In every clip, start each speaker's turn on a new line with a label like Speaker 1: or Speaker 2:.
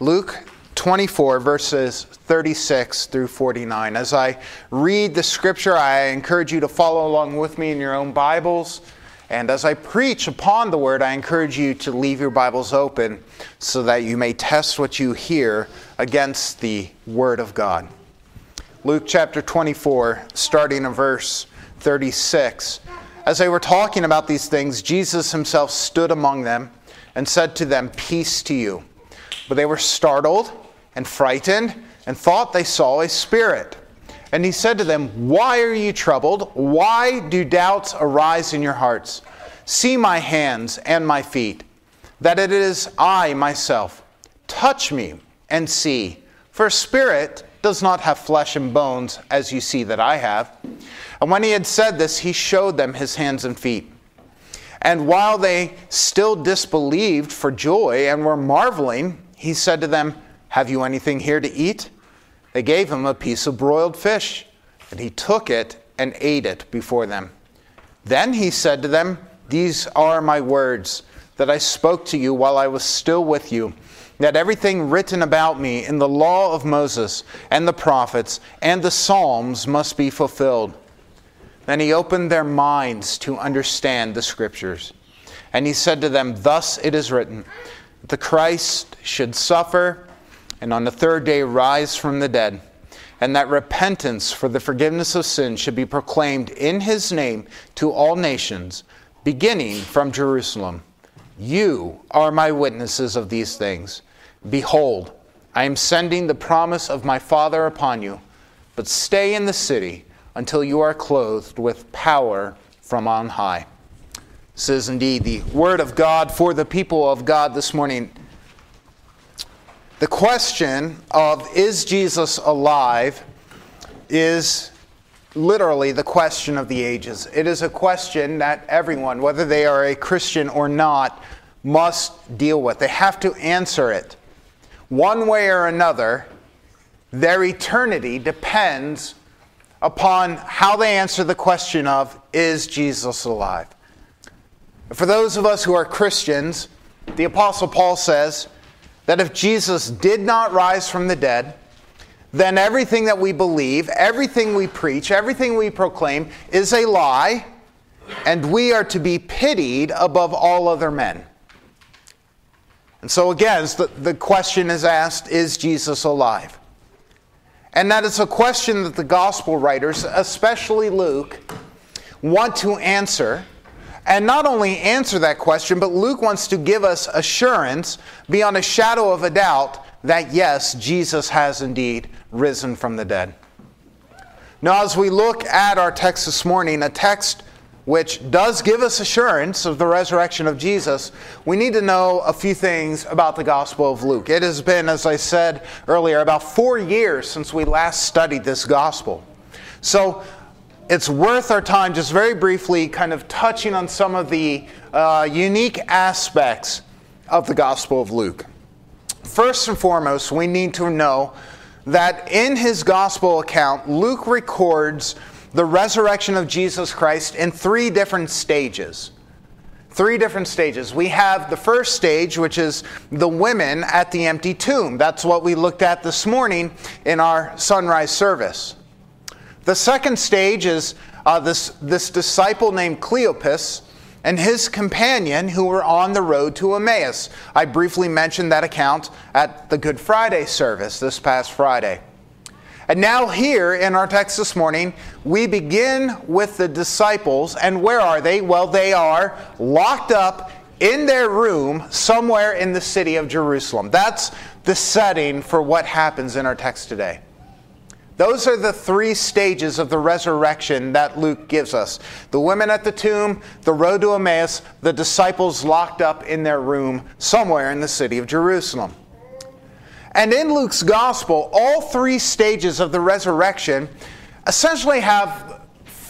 Speaker 1: Luke 24, verses 36 through 49. As I read the scripture, I encourage you to follow along with me in your own Bibles. And as I preach upon the word, I encourage you to leave your Bibles open so that you may test what you hear against the word of God. Luke chapter 24, starting in verse 36. As they were talking about these things, Jesus himself stood among them and said to them, "Peace to you." But they were startled and frightened and thought they saw a spirit. And he said to them, "Why are you troubled? Why do doubts arise in your hearts? See my hands and my feet, that it is I myself. Touch me and see, for a spirit does not have flesh and bones, as you see that I have." And when he had said this, he showed them his hands and feet. And while they still disbelieved for joy and were marveling, he said to them, "Have you anything here to eat?" They gave him a piece of broiled fish, and he took it and ate it before them. Then he said to them, "These are my words that I spoke to you while I was still with you, that everything written about me in the law of Moses and the prophets and the Psalms must be fulfilled." Then he opened their minds to understand the scriptures. And he said to them, "Thus it is written, that the Christ should suffer and on the third day rise from the dead, and that repentance for the forgiveness of sins should be proclaimed in his name to all nations, beginning from Jerusalem. You are my witnesses of these things. Behold, I am sending the promise of my Father upon you, but stay in the city until you are clothed with power from on high." This is indeed the word of God for the people of God this morning. The question of, is Jesus alive, is literally the question of the ages. It is a question that everyone, whether they are a Christian or not, must deal with. They have to answer it. One way or another, their eternity depends upon how they answer the question of, is Jesus alive? For those of us who are Christians, the Apostle Paul says that if Jesus did not rise from the dead, then everything that we believe, everything we preach, everything we proclaim is a lie, and we are to be pitied above all other men. And so again, the question is asked, is Jesus alive? And that is a question that the gospel writers, especially Luke, want to answer. And not only answer that question, but Luke wants to give us assurance beyond a shadow of a doubt that yes, Jesus has indeed risen from the dead. Now, as we look at our text this morning, a text which does give us assurance of the resurrection of Jesus, we need to know a few things about the Gospel of Luke. It has been, as I said earlier, about 4 years since we last studied this Gospel. So it's worth our time just very briefly kind of touching on some of the unique aspects of the Gospel of Luke. First and foremost, we need to know that in his Gospel account, Luke records the resurrection of Jesus Christ in 3 different stages. 3 different stages. We have the first stage, which is the women at the empty tomb. That's what we looked at this morning in our sunrise service. The second stage is this disciple named Cleopas and his companion who were on the road to Emmaus. I briefly mentioned that account at the Good Friday service this past Friday. And now here in our text this morning, we begin with the disciples. And where are they? Well, they are locked up in their room somewhere in the city of Jerusalem. That's the setting for what happens in our text today. Those are the 3 stages of the resurrection that Luke gives us. The women at the tomb, the road to Emmaus, the disciples locked up in their room somewhere in the city of Jerusalem. And in Luke's gospel, all 3 stages of the resurrection essentially have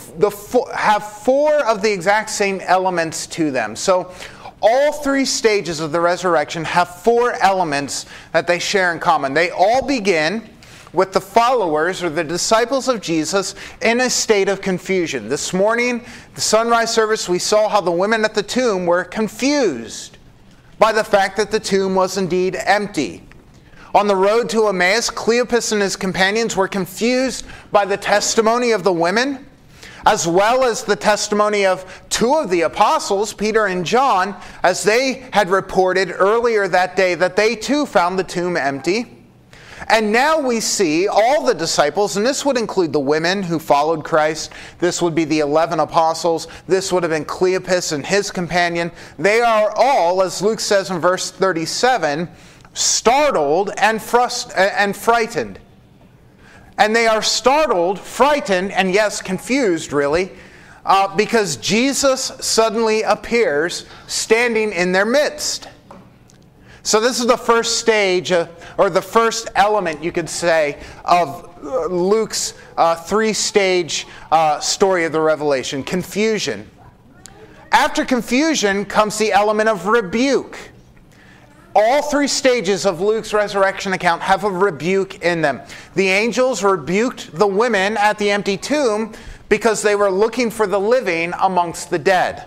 Speaker 1: 4 of the exact same elements to them. So all 3 stages of the resurrection have 4 elements that they share in common. They all begin with the followers or the disciples of Jesus in a state of confusion. This morning, the sunrise service, we saw how the women at the tomb were confused by the fact that the tomb was indeed empty. On the road to Emmaus, Cleopas and his companions were confused by the testimony of the women, as well as the testimony of two of the apostles, Peter and John, as they had reported earlier that day that they too found the tomb empty. And now we see all the disciples, and this would include the women who followed Christ. This would be the 11 apostles. This would have been Cleopas and his companion. They are all, as Luke says in verse 37, startled and frightened. And they are startled, frightened, and yes, confused really, because Jesus suddenly appears standing in their midst. So this is the first stage, or the first element, you could say, of Luke's three-stage story of the Revelation: confusion. After confusion comes the element of rebuke. All three stages of Luke's resurrection account have a rebuke in them. The angels rebuked the women at the empty tomb because they were looking for the living amongst the dead.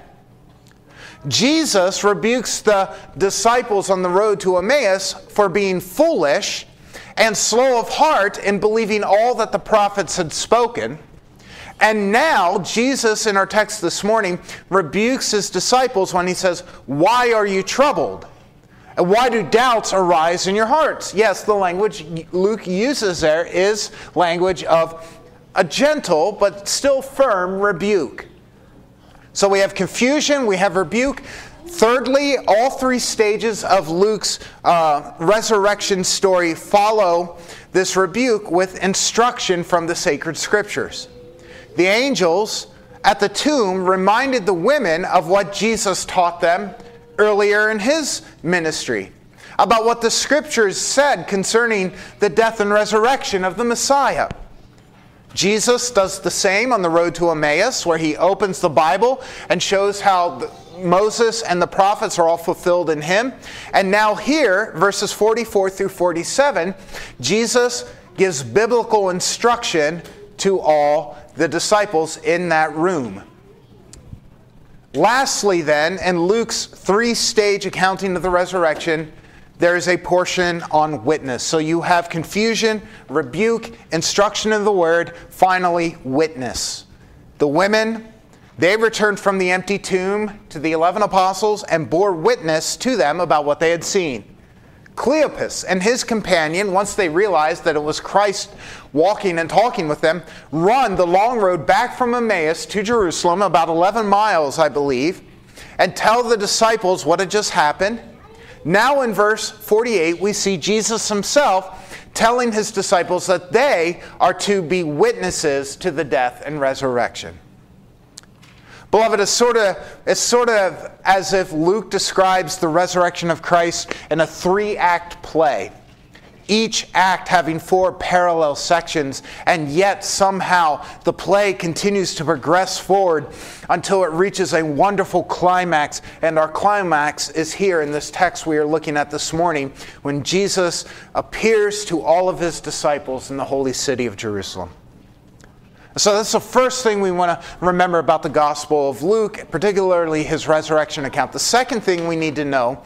Speaker 1: Jesus rebukes the disciples on the road to Emmaus for being foolish and slow of heart in believing all that the prophets had spoken. And now Jesus, in our text this morning, rebukes his disciples when he says, "Why are you troubled? And why do doubts arise in your hearts?" Yes, the language Luke uses there is language of a gentle but still firm rebuke. So we have confusion, we have rebuke. Thirdly, all three stages of Luke's resurrection story follow this rebuke with instruction from the sacred scriptures. The angels at the tomb reminded the women of what Jesus taught them earlier in his ministry, about what the scriptures said concerning the death and resurrection of the Messiah. Jesus does the same on the road to Emmaus, where he opens the Bible and shows how Moses and the prophets are all fulfilled in him. And now here, verses 44 through 47, Jesus gives biblical instruction to all the disciples in that room. Lastly then, in Luke's three-stage accounting of the resurrection, there is a portion on witness. So you have confusion, rebuke, instruction of the word, finally witness. The women, they returned from the empty tomb to the 11 apostles and bore witness to them about what they had seen. Cleopas and his companion, once they realized that it was Christ walking and talking with them, run the long road back from Emmaus to Jerusalem, about 11 miles, I believe, and tell the disciples what had just happened. Now in verse 48, we see Jesus himself telling his disciples that they are to be witnesses to the death and resurrection. Beloved, it's sort of as if Luke describes the resurrection of Christ in a three-act play, each act having four parallel sections, and yet somehow the play continues to progress forward until it reaches a wonderful climax. And our climax is here in this text we are looking at this morning, when Jesus appears to all of his disciples in the holy city of Jerusalem. So that's the first thing we want to remember about the Gospel of Luke, particularly his resurrection account. The second thing we need to know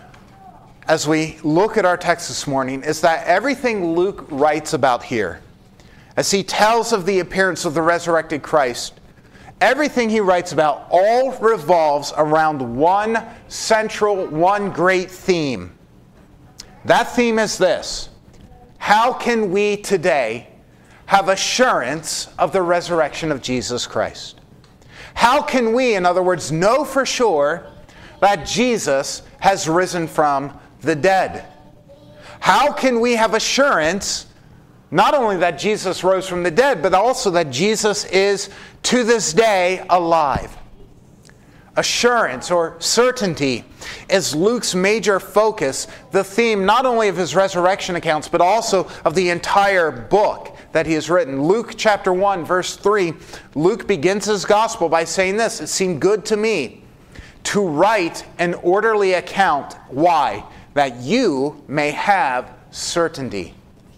Speaker 1: as we look at our text this morning is that everything Luke writes about here, as he tells of the appearance of the resurrected Christ, everything he writes about all revolves around one central, one great theme. That theme is this: how can we today have assurance of the resurrection of Jesus Christ? How can we, in other words, know for sure that Jesus has risen from the dead? How can we have assurance not only that Jesus rose from the dead, but also that Jesus is to this day alive? Assurance or certainty is Luke's major focus, the theme not only of his resurrection accounts, but also of the entire book that he has written. Luke chapter 1, verse 3, Luke begins his gospel by saying this: "It seemed good to me to write an orderly account." Why? That you may have certainty.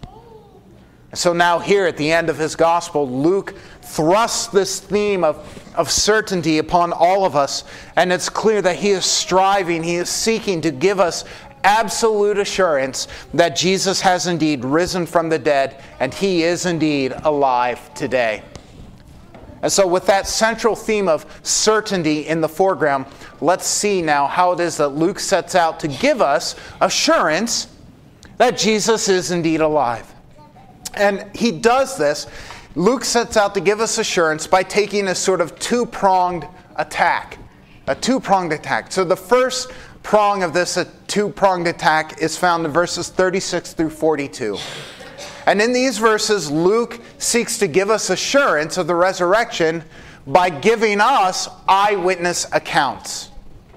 Speaker 1: So now here at the end of his gospel, Luke thrusts this theme of certainty upon all of us. And it's clear that he is striving, he is seeking to give us absolute assurance that Jesus has indeed risen from the dead, and he is indeed alive today. And so with that central theme of certainty in the foreground, let's see now how it is that Luke sets out to give us assurance that Jesus is indeed alive. And he does this, Luke sets out to give us assurance by taking a sort of two-pronged attack. A two-pronged attack. So the first prong of this two-pronged attack is found in verses 36 through 42. And in these verses, Luke seeks to give us assurance of the resurrection by giving us eyewitness accounts.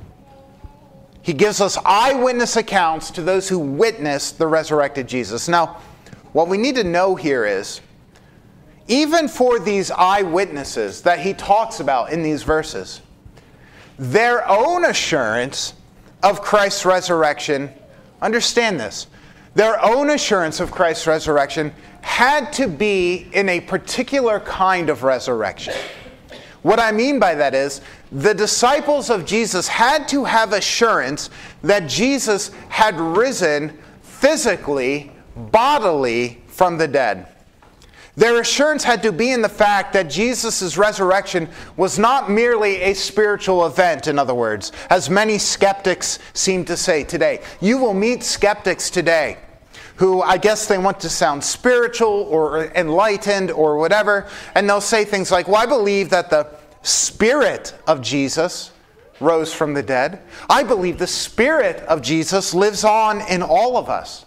Speaker 1: He gives us eyewitness accounts to those who witnessed the resurrected Jesus. Now, what we need to know here is, even for these eyewitnesses that he talks about in these verses, their own assurance of Christ's resurrection, understand this, their own assurance of Christ's resurrection had to be in a particular kind of resurrection. What I mean by that is, the disciples of Jesus had to have assurance that Jesus had risen physically, bodily from the dead. Their assurance had to be in the fact that Jesus' resurrection was not merely a spiritual event, in other words, as many skeptics seem to say today. You will meet skeptics today who, I guess they want to sound spiritual or enlightened or whatever, and they'll say things like, well, I believe that the Spirit of Jesus rose from the dead. I believe the Spirit of Jesus lives on in all of us.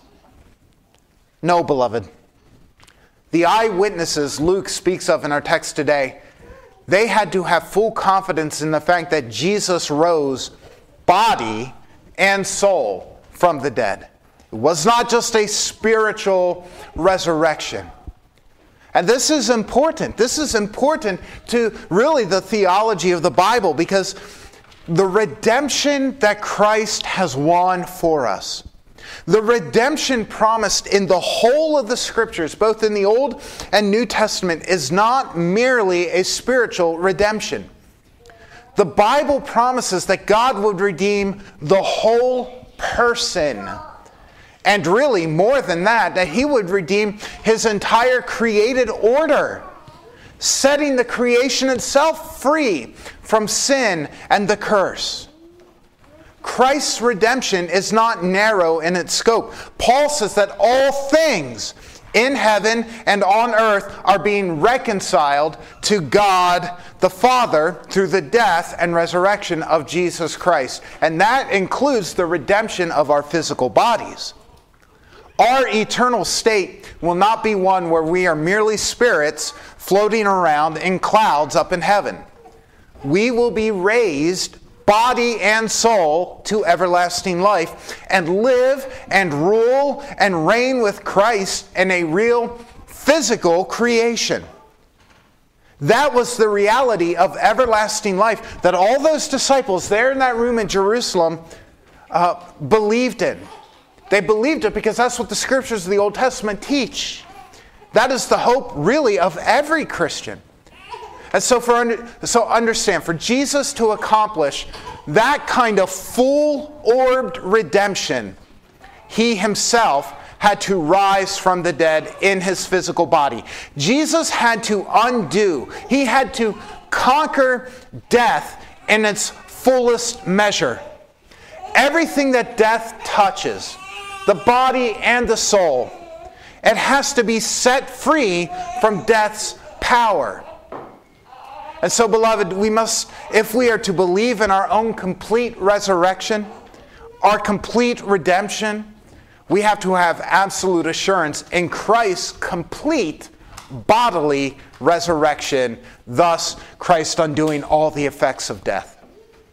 Speaker 1: No, beloved. The eyewitnesses Luke speaks of in our text today, they had to have full confidence in the fact that Jesus rose body and soul from the dead. It was not just a spiritual resurrection. And this is important. This is important to really the theology of the Bible, because the redemption that Christ has won for us, the redemption promised in the whole of the Scriptures, both in the Old and New Testament, is not merely a spiritual redemption. The Bible promises that God would redeem the whole person. And really, more than that, that he would redeem his entire created order, setting the creation itself free from sin and the curse. Christ's redemption is not narrow in its scope. Paul says that all things in heaven and on earth are being reconciled to God the Father through the death and resurrection of Jesus Christ. And that includes the redemption of our physical bodies. Our eternal state will not be one where we are merely spirits floating around in clouds up in heaven. We will be raised body and soul to everlasting life and live and rule and reign with Christ in a real physical creation. That was the reality of everlasting life that all those disciples there in that room in Jerusalem believed in. They believed it because that's what the Scriptures of the Old Testament teach. That is the hope really of every Christian. And so understand, for Jesus to accomplish that kind of full-orbed redemption, he himself had to rise from the dead in his physical body. Jesus had to undo, he had to conquer death in its fullest measure. Everything that death touches, the body and the soul, it has to be set free from death's power. And so, beloved, we must, if we are to believe in our own complete resurrection, our complete redemption, we have to have absolute assurance in Christ's complete bodily resurrection, thus Christ undoing all the effects of death.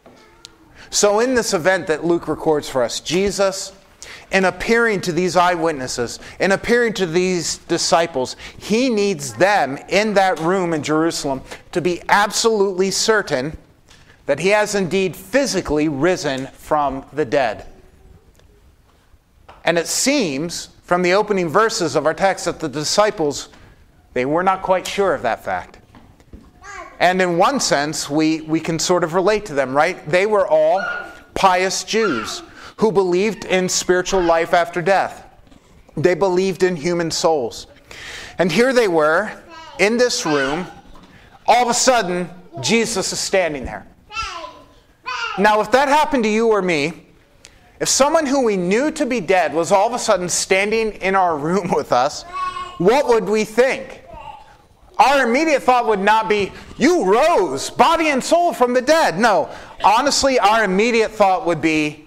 Speaker 1: So in this event that Luke records for us, Jesus, in appearing to these eyewitnesses, in appearing to these disciples, he needs them in that room in Jerusalem to be absolutely certain that he has indeed physically risen from the dead. And it seems from the opening verses of our text that the disciples, they were not quite sure of that fact. And in one sense, we can sort of relate to them, right? They were all pious Jews who believed in spiritual life after death. They believed in human souls. And here they were in this room. All of a sudden, Jesus is standing there. Now, if that happened to you or me, if someone who we knew to be dead was all of a sudden standing in our room with us, what would we think? Our immediate thought would not be, you rose, body and soul, from the dead. No, honestly, our immediate thought would be,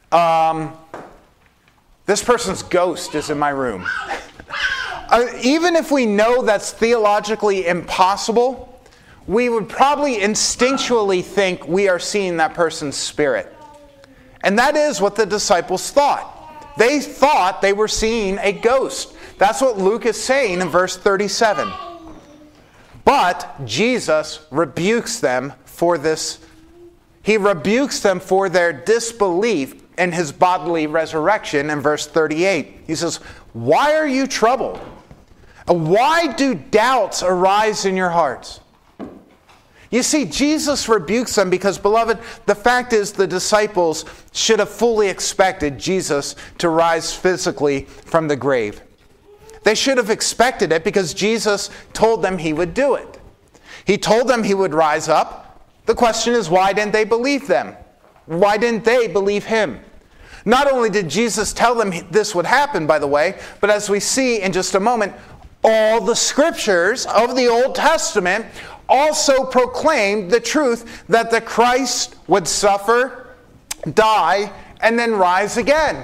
Speaker 1: this person's ghost is in my room. Even if we know that's theologically impossible, we would probably instinctually think we are seeing that person's spirit. And that is what the disciples thought. They thought they were seeing a ghost. That's what Luke is saying in verse 37. But Jesus rebukes them for this. He rebukes them for their disbelief in his bodily resurrection in verse 38. He says, "Why are you troubled? Why do doubts arise in your hearts?" You see, Jesus rebukes them because, beloved, the fact is the disciples should have fully expected Jesus to rise physically from the grave. They should have expected it because Jesus told them he would do it. He told them he would rise up. The question is, why didn't they believe them? Why didn't they believe him? Not only did Jesus tell them this would happen, by the way, but as we see in just a moment, all the scriptures of the Old Testament also proclaimed the truth that the Christ would suffer, die, and then rise again.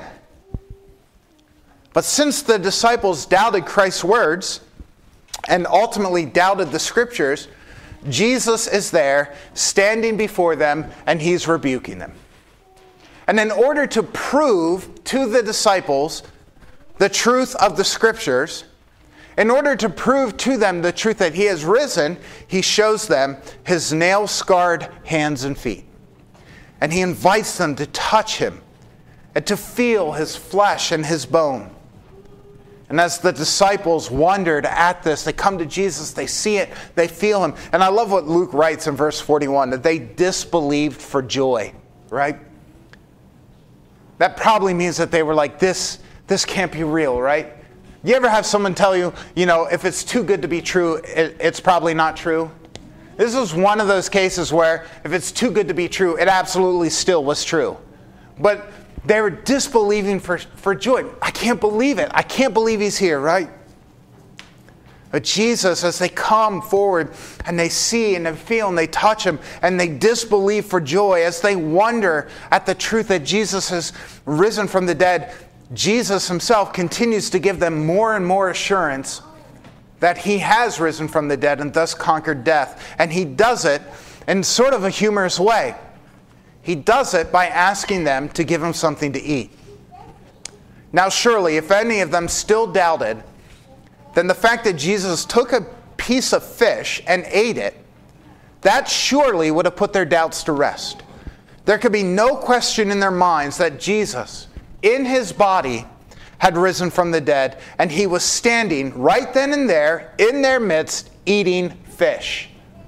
Speaker 1: But since the disciples doubted Christ's words and ultimately doubted the scriptures, Jesus is there standing before them and he's rebuking them. And in order to prove to the disciples the truth of the scriptures, in order to prove to them the truth that he has risen, he shows them his nail-scarred hands and feet. And he invites them to touch him and to feel his flesh and his bone. And as the disciples wondered at this, they come to Jesus, they see it, they feel him. And I love what Luke writes in verse 41, that they disbelieved for joy, right? That probably means that they were like, this can't be real, right? You ever have someone tell you, if it's too good to be true, it's probably not true? This was one of those cases where if it's too good to be true, it absolutely still was true. But they were disbelieving for joy. I can't believe it. I can't believe he's here, right? But Jesus, as they come forward and they see and they feel and they touch him and they disbelieve for joy, as they wonder at the truth that Jesus has risen from the dead, Jesus himself continues to give them more and more assurance that he has risen from the dead and thus conquered death. And he does it in sort of a humorous way. He does it by asking them to give him something to eat. Now surely, if any of them still doubted, then the fact that Jesus took a piece of fish and ate it, that surely would have put their doubts to rest. There could be no question in their minds that Jesus, in his body, had risen from the dead, and he was standing right then and there in their midst eating fish.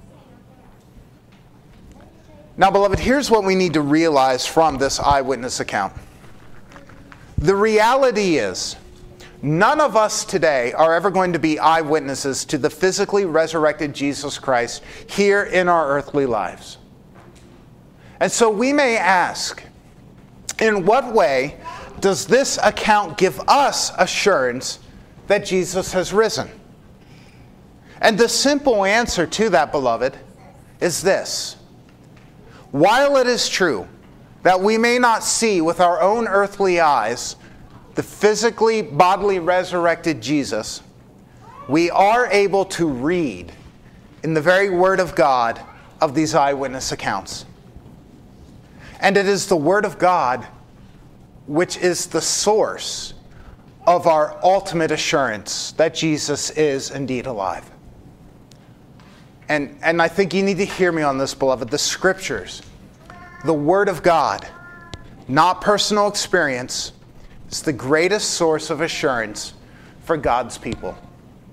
Speaker 1: Now, beloved, here's what we need to realize from this eyewitness account. The reality is, none of us today are ever going to be eyewitnesses to the physically resurrected Jesus Christ here in our earthly lives. And so we may ask, in what way does this account give us assurance that Jesus has risen? And the simple answer to that, beloved, is this. While it is true that we may not see with our own earthly eyes the physically, bodily resurrected Jesus, we are able to read in the very Word of God of these eyewitness accounts. And it is the Word of God which is the source of our ultimate assurance that Jesus is indeed alive. And I think you need to hear me on this, beloved. The Scriptures, the Word of God, not personal experience, is the greatest source of assurance for God's people.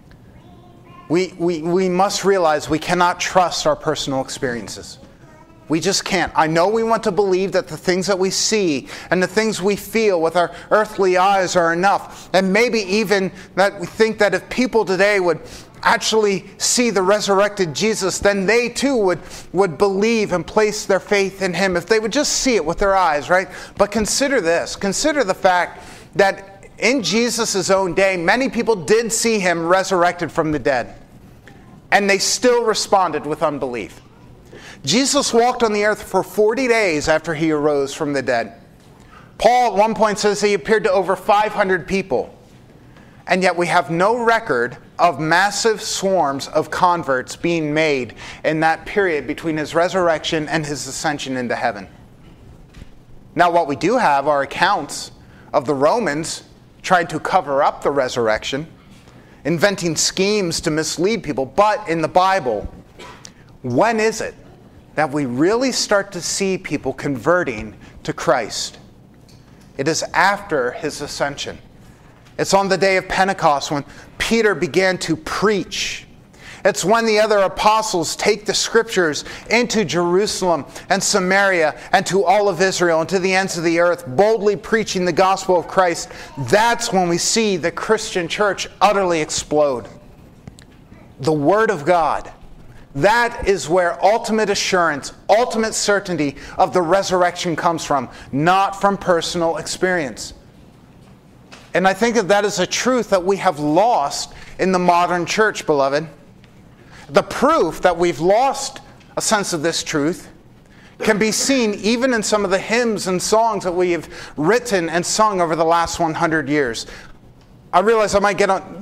Speaker 1: We must realize we cannot trust our personal experiences. We just can't. I know we want to believe that the things that we see and the things we feel with our earthly eyes are enough. And maybe even that we think that if people today would actually see the resurrected Jesus, then they too would believe and place their faith in him if they would just see it with their eyes, right? But consider this. Consider the fact that in Jesus' own day, many people did see him resurrected from the dead, and they still responded with unbelief. Jesus walked on the earth for 40 days after he arose from the dead. Paul at one point says he appeared to over 500 people, and yet we have no record of massive swarms of converts being made in that period between his resurrection and his ascension into heaven. Now, what we do have are accounts of the Romans trying to cover up the resurrection, inventing schemes to mislead people. But in the Bible, when is it that we really start to see people converting to Christ? It is after his ascension. It's on the day of Pentecost when Peter began to preach. It's when the other apostles take the scriptures into Jerusalem and Samaria and to all of Israel and to the ends of the earth, boldly preaching the gospel of Christ. That's when we see the Christian church utterly explode. The Word of God. That is where ultimate assurance, ultimate certainty of the resurrection comes from, not from personal experience. And I think that is a truth that we have lost in the modern church, beloved. The proof that we've lost a sense of this truth can be seen even in some of the hymns and songs that we have written and sung over the last 100 years. I realize I might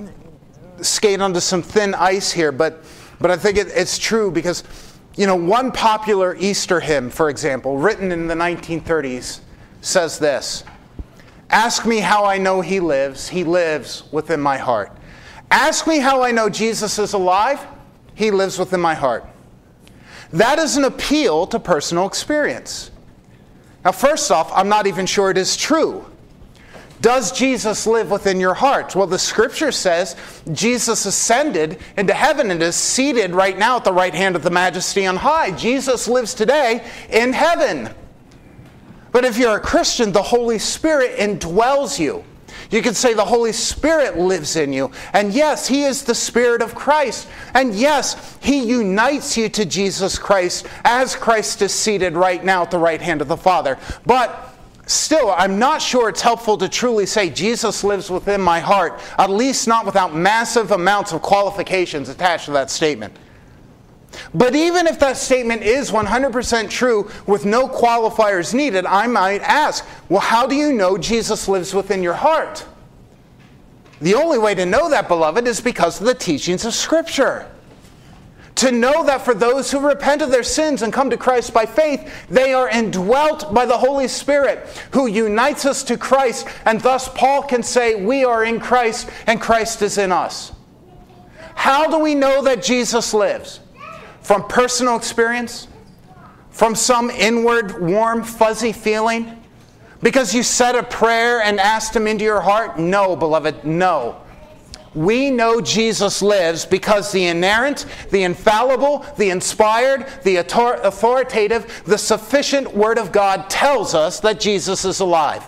Speaker 1: skate onto some thin ice here, but I think it's true because, one popular Easter hymn, for example, written in the 1930s, says this: "Ask me how I know he lives within my heart. Ask me how I know Jesus is alive, he lives within my heart." That is an appeal to personal experience. Now, first off, I'm not even sure it is true. Does Jesus live within your heart? Well, the scripture says Jesus ascended into heaven and is seated right now at the right hand of the Majesty on high. Jesus lives today in heaven. But if you're a Christian, the Holy Spirit indwells you. You could say the Holy Spirit lives in you. And yes, he is the Spirit of Christ. And yes, he unites you to Jesus Christ as Christ is seated right now at the right hand of the Father. But still, I'm not sure it's helpful to truly say Jesus lives within my heart, at least not without massive amounts of qualifications attached to that statement. But even if that statement is 100% true with no qualifiers needed, I might ask, well, how do you know Jesus lives within your heart? The only way to know that, beloved, is because of the teachings of Scripture. To know that for those who repent of their sins and come to Christ by faith, they are indwelt by the Holy Spirit who unites us to Christ, and thus Paul can say we are in Christ and Christ is in us. How do we know that Jesus lives? From personal experience? From some inward, warm, fuzzy feeling? Because you said a prayer and asked him into your heart? No, beloved, no. We know Jesus lives because the inerrant, the infallible, the inspired, the authoritative, the sufficient Word of God tells us that Jesus is alive.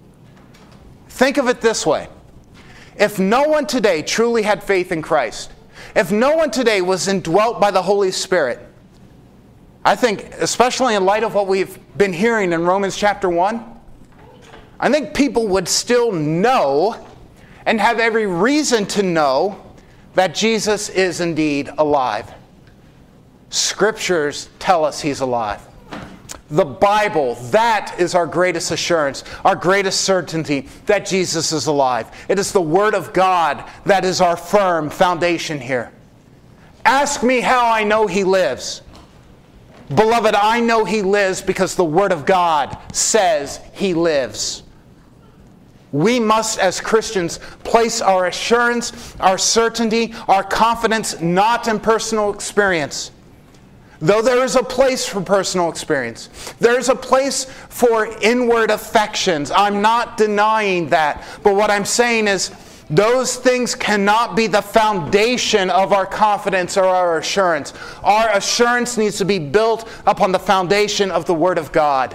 Speaker 1: Think of it this way. If no one today truly had faith in Christ, if no one today was indwelt by the Holy Spirit, I think, especially in light of what we've been hearing in Romans chapter 1, I think people would still know and have every reason to know that Jesus is indeed alive. Scriptures tell us he's alive. The Bible, that is our greatest assurance, our greatest certainty that Jesus is alive. It is the Word of God that is our firm foundation here. Ask me how I know he lives. Beloved, I know he lives because the Word of God says he lives. We must, as Christians, place our assurance, our certainty, our confidence not in personal experience. Though there is a place for personal experience, there is a place for inward affections. I'm not denying that. But what I'm saying is, Those things cannot be the foundation of our confidence or our assurance. Our assurance needs to be built upon the foundation of the Word of God.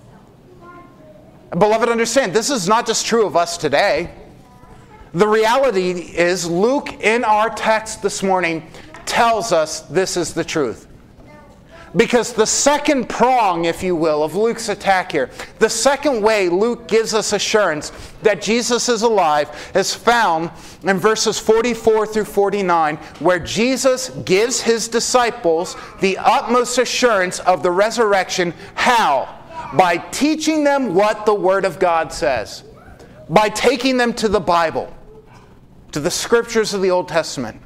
Speaker 1: Beloved, understand, this is not just true of us today. The reality is, Luke, in our text this morning, tells us this is the truth. Because the second prong, if you will, of Luke's attack here, the second way Luke gives us assurance that Jesus is alive is found in verses 44 through 49, where Jesus gives his disciples the utmost assurance of the resurrection. How? By teaching them what the Word of God says. By taking them to the Bible, to the Scriptures of the Old Testament.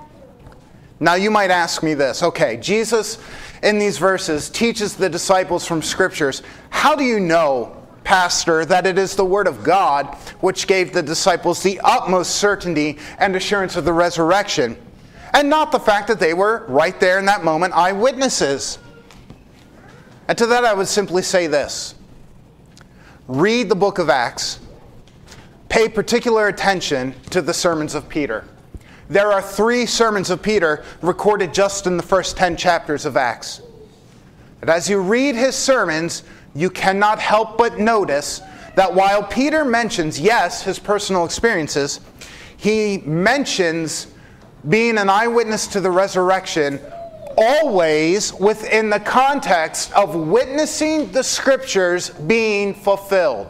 Speaker 1: Now you might ask me this, okay, Jesus in these verses teaches the disciples from Scriptures. How do you know, Pastor, that it is the Word of God which gave the disciples the utmost certainty and assurance of the resurrection, and not the fact that they were right there in that moment eyewitnesses? And to that I would simply say this. Read the book of Acts. Pay particular attention to the sermons of Peter. There are 3 sermons of Peter recorded just in the first 10 chapters of Acts. And as you read his sermons, you cannot help but notice that while Peter mentions, yes, his personal experiences, he mentions being an eyewitness to the resurrection always within the context of witnessing the Scriptures being fulfilled.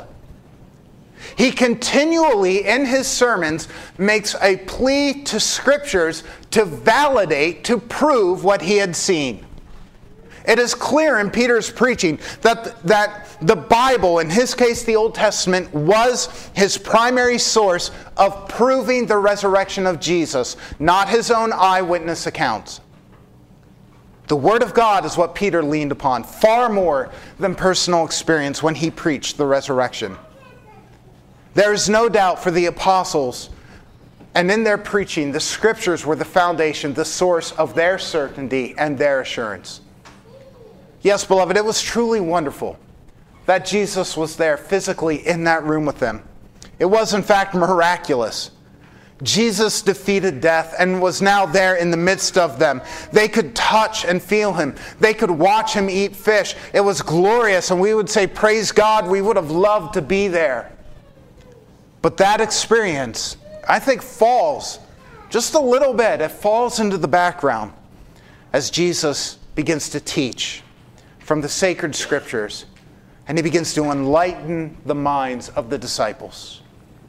Speaker 1: He continually, in his sermons, makes a plea to Scriptures to validate, to prove what he had seen. It is clear in Peter's preaching that the Bible, in his case the Old Testament, was his primary source of proving the resurrection of Jesus, not his own eyewitness accounts. The Word of God is what Peter leaned upon, far more than personal experience when he preached the resurrection. There is no doubt for the apostles, and in their preaching, the Scriptures were the foundation, the source of their certainty and their assurance. Yes, beloved, it was truly wonderful that Jesus was there physically in that room with them. It was, in fact, miraculous. Jesus defeated death and was now there in the midst of them. They could touch and feel him. They could watch him eat fish. It was glorious, and we would say, praise God, we would have loved to be there. But that experience, I think, falls just a little bit. It falls into the background as Jesus begins to teach from the sacred Scriptures, and he begins to enlighten the minds of the disciples.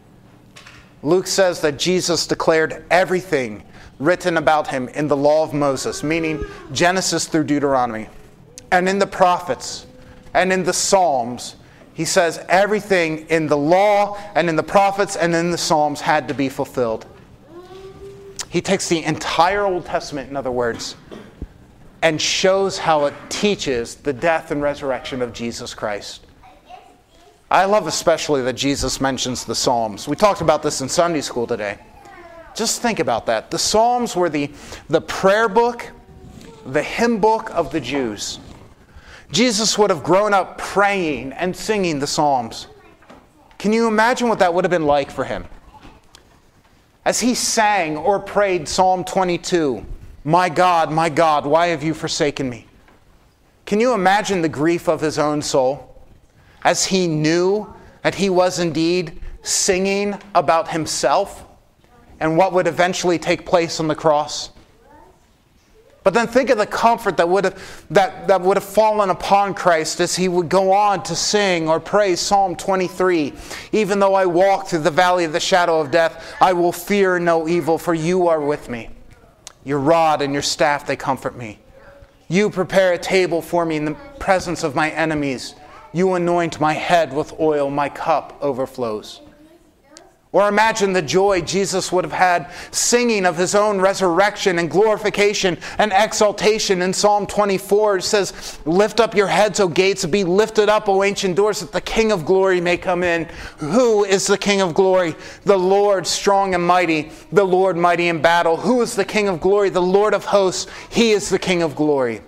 Speaker 1: Luke says that Jesus declared everything written about him in the law of Moses, meaning Genesis through Deuteronomy, and in the prophets, and in the Psalms. He says everything in the law and in the prophets and in the Psalms had to be fulfilled. He takes the entire Old Testament, in other words, and shows how it teaches the death and resurrection of Jesus Christ. I love especially that Jesus mentions the Psalms. We talked about this in Sunday school today. Just think about that. The Psalms were the prayer book, the hymn book of the Jews. Jesus would have grown up praying and singing the Psalms. Can you imagine what that would have been like for him? As he sang or prayed Psalm 22, my God, why have you forsaken me? Can you imagine the grief of his own soul as he knew that he was indeed singing about himself and what would eventually take place on the cross? But then think of the comfort that would have fallen upon Christ as he would go on to sing or pray Psalm 23. Even though I walk through the valley of the shadow of death, I will fear no evil, for you are with me. Your rod and your staff, they comfort me. You prepare a table for me in the presence of my enemies. You anoint my head with oil, my cup overflows. Or imagine the joy Jesus would have had singing of his own resurrection and glorification and exaltation. In Psalm 24 it says, lift up your heads, O gates, and be lifted up, O ancient doors, that the King of glory may come in. Who is the King of glory? The Lord strong and mighty, the Lord mighty in battle. Who is the King of glory? The Lord of hosts. He is the King of glory.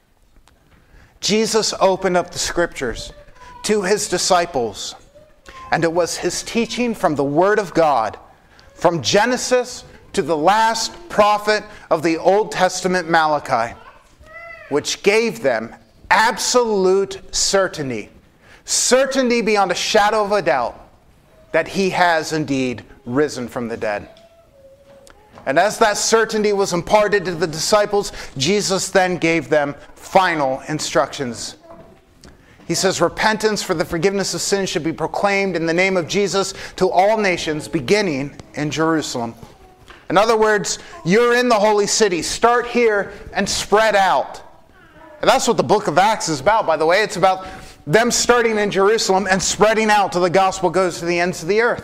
Speaker 1: Jesus opened up the Scriptures to his disciples. And it was his teaching from the Word of God from Genesis to the last prophet of the Old Testament, Malachi, which gave them absolute certainty beyond a shadow of a doubt, that he has indeed risen from the dead. And as that certainty was imparted to the disciples, Jesus then gave them final instructions. He says, repentance for the forgiveness of sins should be proclaimed in the name of Jesus to all nations, beginning in Jerusalem. In other words, you're in the holy city. Start here and spread out. And that's what the book of Acts is about, by the way. It's about them starting in Jerusalem and spreading out till the gospel goes to the ends of the earth.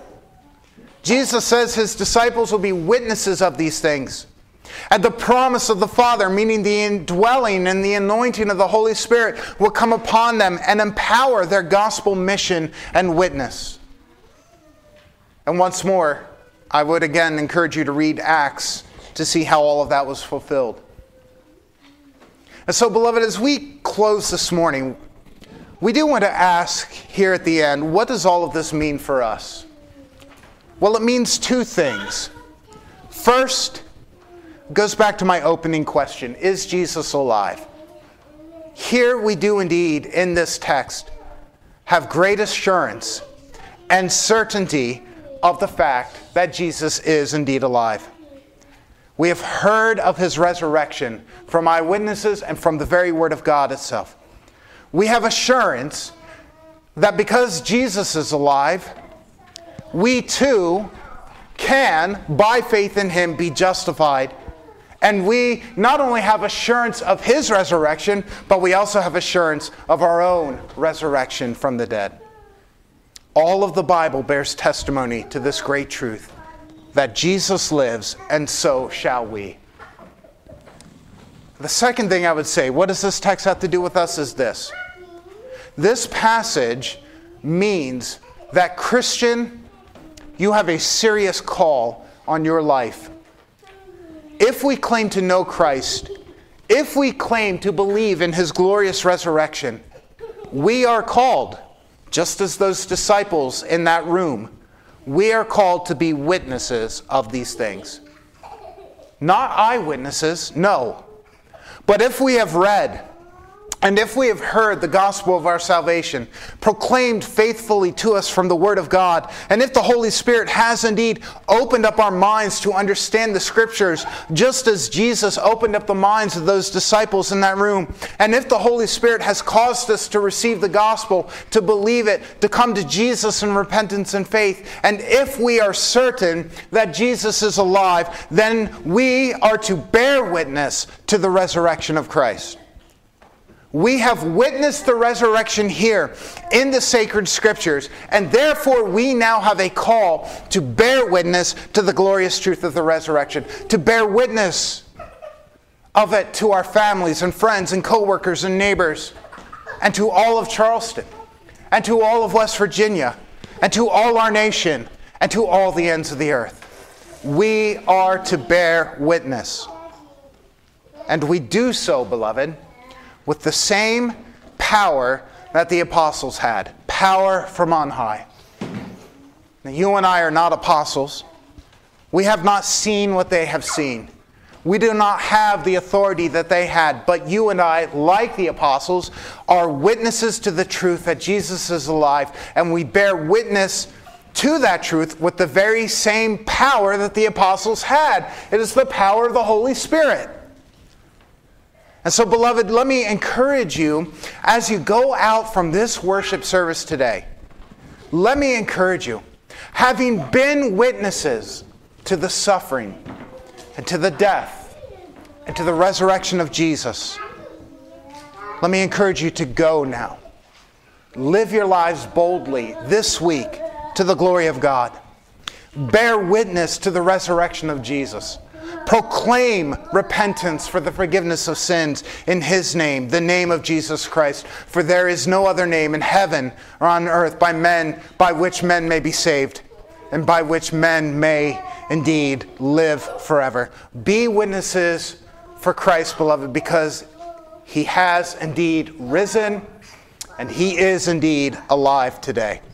Speaker 1: Jesus says his disciples will be witnesses of these things. And the promise of the Father, meaning the indwelling and the anointing of the Holy Spirit, will come upon them and empower their gospel mission and witness. And once more, I would again encourage you to read Acts to see how all of that was fulfilled. And so, beloved, as we close this morning, we do want to ask here at the end, what does all of this mean for us? Well, it means two things. First, it goes back to my opening question, is Jesus alive? Here we do indeed, in this text, have great assurance and certainty of the fact that Jesus is indeed alive. We have heard of his resurrection from eyewitnesses and from the very word of God itself. We have assurance that because Jesus is alive, we too can, by faith in him, be justified. And we not only have assurance of his resurrection, but we also have assurance of our own resurrection from the dead. All of the Bible bears testimony to this great truth, that Jesus lives, and so shall we. The second thing I would say, what does this text have to do with us, is this. This passage means that, Christian, you have a serious call on your life. If we claim to know Christ, if we claim to believe in his glorious resurrection, we are called, just as those disciples in that room, we are called to be witnesses of these things. Not eyewitnesses, no. But if we have read, and if we have heard the gospel of our salvation proclaimed faithfully to us from the Word of God, and if the Holy Spirit has indeed opened up our minds to understand the Scriptures, just as Jesus opened up the minds of those disciples in that room, and if the Holy Spirit has caused us to receive the gospel, to believe it, to come to Jesus in repentance and faith, and if we are certain that Jesus is alive, then we are to bear witness to the resurrection of Christ. We have witnessed the resurrection here in the sacred scriptures, and therefore we now have a call to bear witness to the glorious truth of the resurrection, to bear witness of it to our families and friends and co-workers and neighbors, and to all of Charleston, and to all of West Virginia, and to all our nation, and to all the ends of the earth. We are to bear witness. And we do so, beloved, with the same power that the apostles had. Power from on high. Now, you and I are not apostles. We have not seen what they have seen. We do not have the authority that they had. But you and I, like the apostles, are witnesses to the truth that Jesus is alive. And we bear witness to that truth with the very same power that the apostles had. It is the power of the Holy Spirit. And so, beloved, let me encourage you as you go out from this worship service today. Let me encourage you, having been witnesses to the suffering and to the death and to the resurrection of Jesus, let me encourage you to go now. Live your lives boldly this week to the glory of God. Bear witness to the resurrection of Jesus. Proclaim repentance for the forgiveness of sins in his name, the name of Jesus Christ. For there is no other name in heaven or on earth by which men may be saved, and by which men may indeed live forever. Be witnesses for Christ, beloved, because he has indeed risen, and he is indeed alive today.